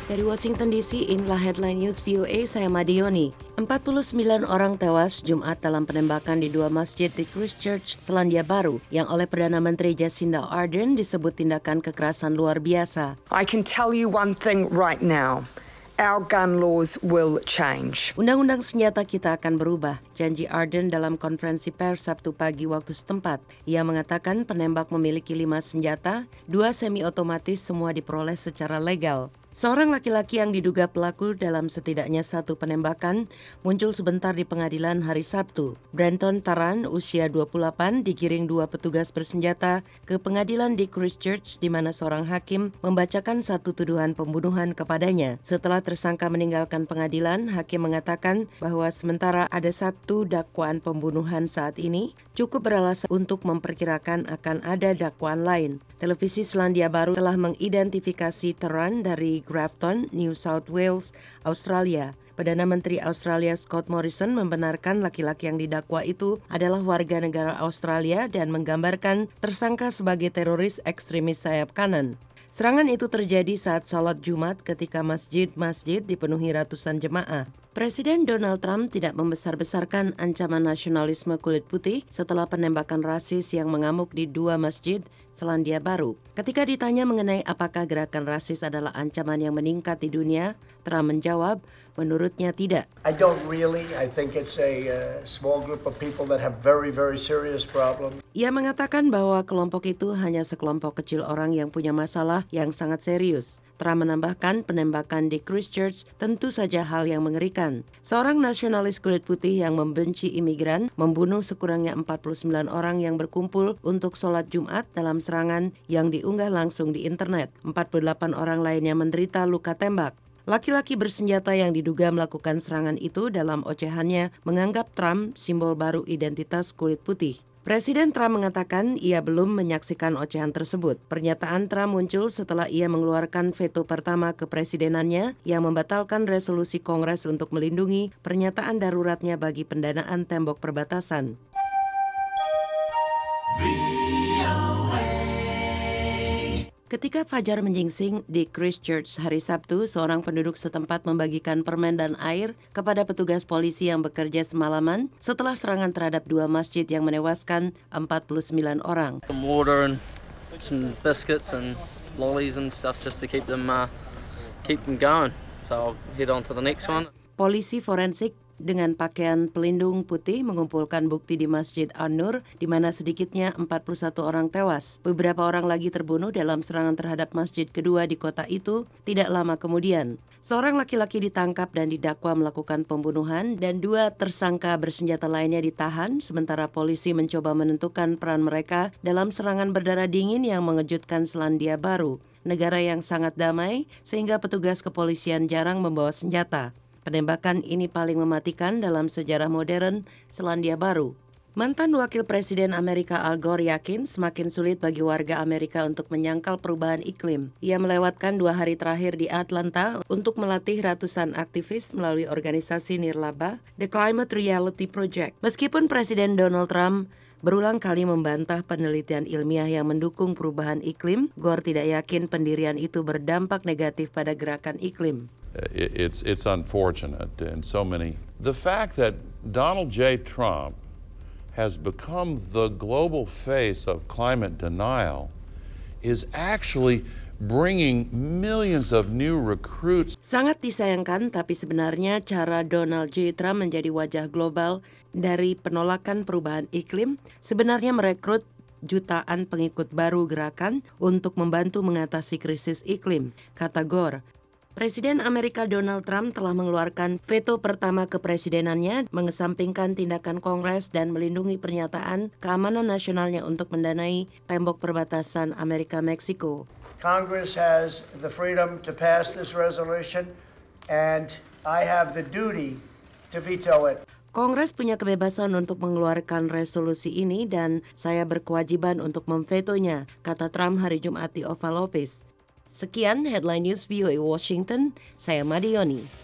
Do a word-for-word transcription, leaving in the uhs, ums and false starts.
Dari Washington D C, inilah headline news V O A, saya Madioni. empat puluh sembilan orang tewas Jumat dalam penembakan di dua masjid di Christchurch, Selandia Baru, yang oleh Perdana Menteri Jacinda Ardern disebut tindakan kekerasan luar biasa. I can tell you one thing right now. Our gun laws will change. Undang-undang senjata kita akan berubah, janji Ardern dalam konferensi pers Sabtu pagi waktu setempat. Ia mengatakan penembak memiliki lima senjata, dua semi-otomatis, semua diperoleh secara legal. Seorang laki-laki yang diduga pelaku dalam setidaknya satu penembakan muncul sebentar di pengadilan hari Sabtu. Brenton Taran, usia dua puluh delapan, digiring dua petugas bersenjata ke pengadilan di Christchurch di mana seorang hakim membacakan satu tuduhan pembunuhan kepadanya. Setelah tersangka meninggalkan pengadilan, hakim mengatakan bahwa sementara ada satu dakwaan pembunuhan saat ini, cukup beralasan untuk memperkirakan akan ada dakwaan lain. Televisi Selandia Baru telah mengidentifikasi Taran dari Grafton, New South Wales, Australia. Perdana Menteri Australia Scott Morrison membenarkan laki-laki yang didakwa itu adalah warga negara Australia dan menggambarkan tersangka sebagai teroris ekstremis sayap kanan. Serangan itu terjadi saat salat Jumat ketika masjid-masjid dipenuhi ratusan jemaah. Presiden Donald Trump tidak membesar-besarkan ancaman nasionalisme kulit putih setelah penembakan rasis yang mengamuk di dua masjid Selandia Baru. Ketika ditanya mengenai apakah gerakan rasis adalah ancaman yang meningkat di dunia, Trump menjawab, menurutnya tidak. I don't really. I think it's a uh, small group of people that have very, very serious problems. Ia mengatakan bahwa kelompok itu hanya sekelompok kecil orang yang punya masalah yang sangat serius. Trump menambahkan penembakan di Christchurch tentu saja hal yang mengerikan. Seorang nasionalis kulit putih yang membenci imigran membunuh sekurangnya empat puluh sembilan orang yang berkumpul untuk sholat Jumat dalam serangan yang diunggah langsung di internet. empat puluh delapan orang lainnya menderita luka tembak. Laki-laki bersenjata yang diduga melakukan serangan itu dalam ocehannya menganggap Trump simbol baru identitas kulit putih. Presiden Trump mengatakan ia belum menyaksikan ocehan tersebut. Pernyataan Trump muncul setelah ia mengeluarkan veto pertama kepresidenannya yang membatalkan resolusi Kongres untuk melindungi pernyataan daruratnya bagi pendanaan tembok perbatasan. Ketika fajar menyingsing di Christchurch hari Sabtu, seorang penduduk setempat membagikan permen dan air kepada petugas polisi yang bekerja semalaman setelah serangan terhadap dua masjid yang menewaskan empat puluh sembilan orang. Some water and some biscuits and lollies and stuff just to keep them uh, keep them going. So I'll head on to the next one. Polisi forensik dengan pakaian pelindung putih mengumpulkan bukti di Masjid An-Nur, di mana sedikitnya empat puluh satu orang tewas. Beberapa orang lagi terbunuh dalam serangan terhadap masjid kedua di kota itu tidak lama kemudian. Seorang laki-laki ditangkap dan didakwa melakukan pembunuhan dan dua tersangka bersenjata lainnya ditahan, sementara polisi mencoba menentukan peran mereka dalam serangan berdarah dingin yang mengejutkan Selandia Baru, negara yang sangat damai sehingga petugas kepolisian jarang membawa senjata. Penembakan ini paling mematikan dalam sejarah modern Selandia Baru. Mantan Wakil Presiden Amerika Al Gore yakin semakin sulit bagi warga Amerika untuk menyangkal perubahan iklim. Ia melewatkan dua hari terakhir di Atlanta untuk melatih ratusan aktivis melalui organisasi nirlaba The Climate Reality Project. Meskipun Presiden Donald Trump berulang kali membantah penelitian ilmiah yang mendukung perubahan iklim, Gore tidak yakin pendirian itu berdampak negatif pada gerakan iklim. It's it's unfortunate in so many. The fact that Donald J. Trump has become the global face of climate denial is actually bringing millions of new recruits. Sangat disayangkan, tapi sebenarnya cara Donald J. Trump menjadi wajah global dari penolakan perubahan iklim sebenarnya merekrut jutaan pengikut baru gerakan untuk membantu mengatasi krisis iklim, kata Gore. Presiden Amerika Donald Trump telah mengeluarkan veto pertama kepresidenannya, mengesampingkan tindakan Kongres dan melindungi pernyataan keamanan nasionalnya untuk mendanai tembok perbatasan Amerika-Meksiko. Congress has the freedom to pass this resolution, and I have the duty to veto it. Kongres punya kebebasan untuk mengeluarkan resolusi ini dan saya berkewajiban untuk memvetonya, kata Trump hari Jumat di Oval Office. Sekian headline news V O A Washington, saya Madioni.